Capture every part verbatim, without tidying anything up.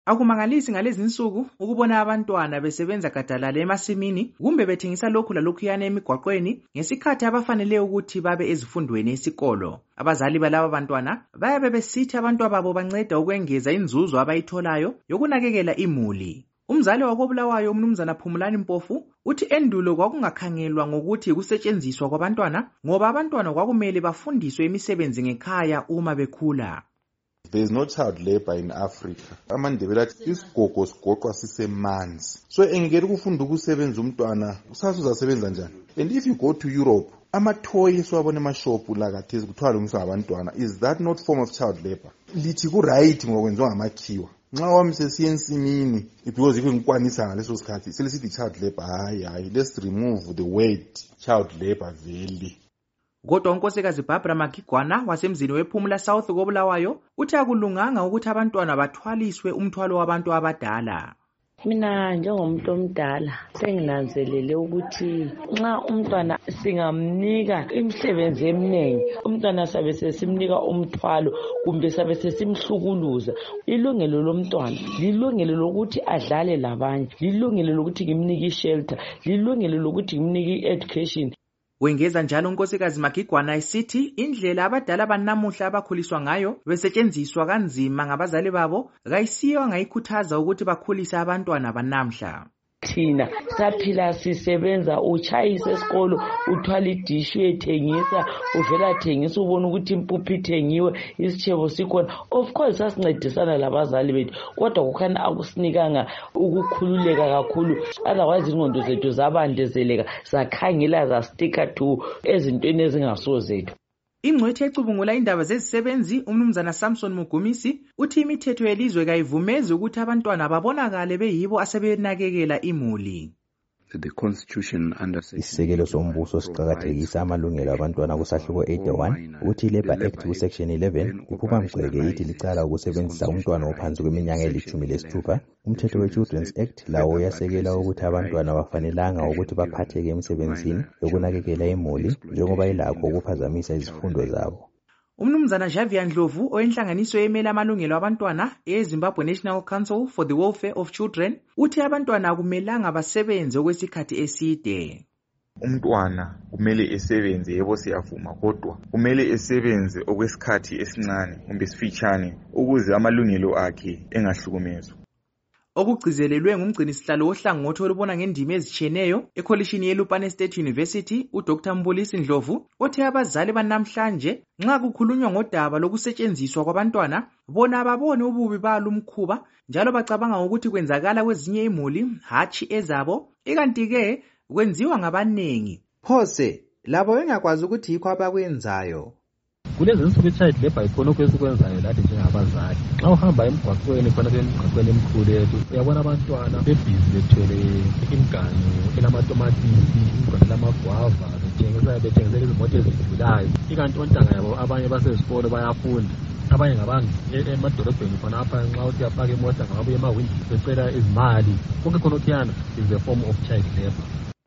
Akumangalisi ngalezi insuku ukubona abantwana besebenza gadalala emasimini kumbe bethengisa lokhu lalokhuyana emigwaqweni ngesikhathi abafanele ukuthi babe ezifundweni esikolo. Abazali balaba bantwana bayabe besithi abantwababo banceda ukwengeza inzuzo abayitholayo yokunakekela imuli. Umzali wakoBulawayo uMnumzana Phumulani Mpofu uthi endulo kwakungakhangelwa ngokuthi kusetshenziswa kwabantwana ngoba abantwana kwakumele bafundiswe imisebenzi ngekhaya uma bekhula. There is no child labor in Africa. AmaNdebele athi isigogo sigoqwa sisemanzi. So engeke ukufunda ukusebenza umntwana usase uzasebenza njani? And if you go to Europe, ama-toy siwabona emashophu la kathesi kuthiwa lungiswa abantwana. Is that not form of child labor? Lithi ku-right ngokwenziwa ngamakhiwa. Nxa wami sesiye ensimini because if ngikwanisa ngaleso sikhathi selisithi child labor, hayi hayi, let's remove the word child labor vele. Kodwa unkosikazi Barbara Magigwana wasemzini wePhumula South koBulawayo uthi akulunganga ukuthi abantwana bathwaliswe umthwalo wabantu abadala. Mina njengomuntu omdala senginanzelele ukuthi nxa umntwana singamnika imisebenzi eminingi, umntwana sabe sesimnika umthwalo kumbe sabe sesimhlukuluza. Ilungelo lomntwana lilungelo lokuthi adlale labanye, lilungelo lokuthi ngimnike ishelter, lilungelo lokuthi ngimnike education. Wengeza njalo unkosikazi Magigwana esithi indlela abadala banamuhla abakhuliswa ngayo besetshenziswa kanzima ngabazali babo kayisiyo ngayikhuthaza ukuthi bakhulise abantwana banamhla. Thina saphila sisebenza, utshayisa esikolo uthwala idishi uyethengisa, uvela thengisa ubona ukuthi impuphu ithengiwe, isitshebo sikhona. Of course sasincedisana labazali bethu kodwa kukhanya akusinikanga ukukhululeka kakhulu, otherwise ingqondo zethu zabandezeleka sakhangela zastika to ezintweni ezingasozethu. Ingcwethi ecubungula indaba zezisebenzi uMnumzana Samson Mugumisi uthi imithetho yelizwe kayivumezi ukuthi abantwana babonakale beyibo asebenakekela imuli. The constitution under Isisekelo sombuso siqakathekisa amalungelo abantwana kusahluko eighty-one uthi Labor Act ku section eleven iphuma mgceke ithi licala ukusebenzisa umntwana ophansi kweminyaka elithumi lesithupha. Umthetho we-Children's Act lawo uyasekela ukuthi abantwana bafanelanga ukuthi baphatheke emsebenzini yokunakekela imuli njengoba ilakho ukuphazamisa izifundo zabo. Umnumzana Javier Ndlovu oyenhlanganiso emela amalungelo abantwana eZimbabwe National Council for the Welfare of Children uthi abantwana akumelanga basebenze okwesikhathi eside. Umntwana kumele esebenze, yebo siyavuma, kodwa kumele esebenze okwesikhathi esincane kumbe esifitshane ukuze amalungelo akhe engahlukumezwa. Okugcizelelwe ngumgcini sihlalo ohlangothi olubona ngendima ezitshiyeneyo ekholishini yeLupane State University uDr Mbulisi Ndlovu othe abazali banamhlanje nxa kukhulunywa ngodaba lokusetshenziswa kwabantwana bona ababone ububi balo umkhuba njalo bacabanga ukuthi kwenzakala kwezinye imuli hatshi ezabo, ikanti ke kwenziwa ngabanengi. Phose labo bengakwazi ukuthi yikho abakwenzayo. Kulezi insuku i-child labor ikhona okwesikwenzayo lathi njengabazali. Nxa uhamba emgwaqweni khona emgwaqweni emkhulu yethu uyabona abantwana bebhizi bethwele imiganu elamatomatisi, imiganu elamagwava, bethengisa bethengisela izimota ezidlulayo. Ikanti ontanga yabo abanye basezikolo bayafunda, abanye ngabanga emadolobheni khonapha nxa uthi uyafaka imota ngababuya emawindini becela izimali. Konke khonokuyana is a form of child labor.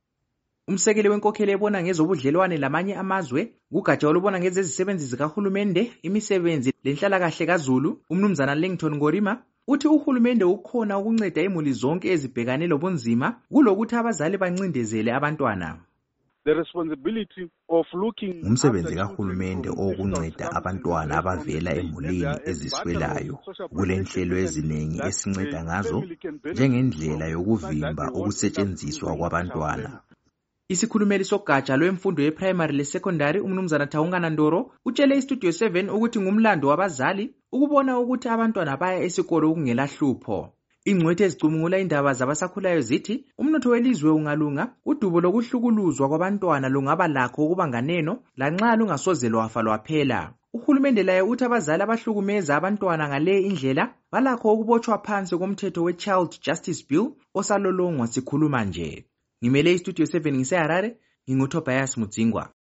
Umsekeli wenkokheli ebona ngezobudlelwane lamanye amazwe kugatsha olubona ngezezisebenzi zikahulumende, imisebenzi lenhlalakahle kaZulu, uMnumzana Langton Ngorima uthi uhulumende ukhona ukunceda imuli zonke ezibhekane lobunzima kulokuthi abazali bancindezele abantwana. The responsibility of looking umsebenzi kahulumende okunceda abantwana abavela emulini eziswelayo kulenhlelo eziningi esinceda ngazo njengendlela yokuvimba ukusetshenziswa kwabantwana. Isikhulumeli sogatsha lwemfundo yeprimary lesecondary uMnumzana Thawungana Ndoro utshele iStudio seven ukuthi ngumlando wabazali ukubona ukuthi abantwana baya esikolo okungela hlupho. Ingcwethi ezicubungula indaba zabasakhulayo zithi umnotho welizwe ungalunga udubo lokuhlukuluzwa kwabantwana lungaba lakho ukuba nganeno lanxa lungasoze lwafa lwaphela. Uhulumende laye uthi abazali abahlukumeza abantwana ngale indlela balakho ukubotshwa phansi komthetho we-Child Justice Bill osalolongwa sikhuluma nje. Ngimele iStudio seven ngiseHarare, nginguTobias Mudzingwa.